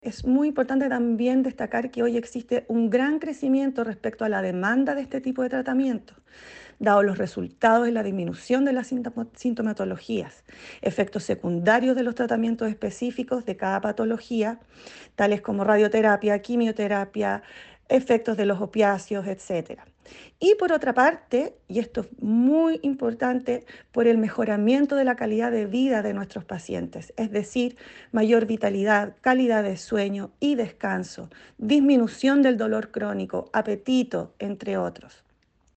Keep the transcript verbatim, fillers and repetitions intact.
Es muy importante también destacar que hoy existe un gran crecimiento respecto a la demanda de este tipo de tratamientos, dado los resultados en la disminución de las sintoma- sintomatologías, efectos secundarios de los tratamientos específicos de cada patología, tales como radioterapia, quimioterapia, efectos de los opiáceos, etcétera. Y por otra parte, y esto es muy importante, por el mejoramiento de la calidad de vida de nuestros pacientes, es decir, mayor vitalidad, calidad de sueño y descanso, disminución del dolor crónico, apetito, entre otros.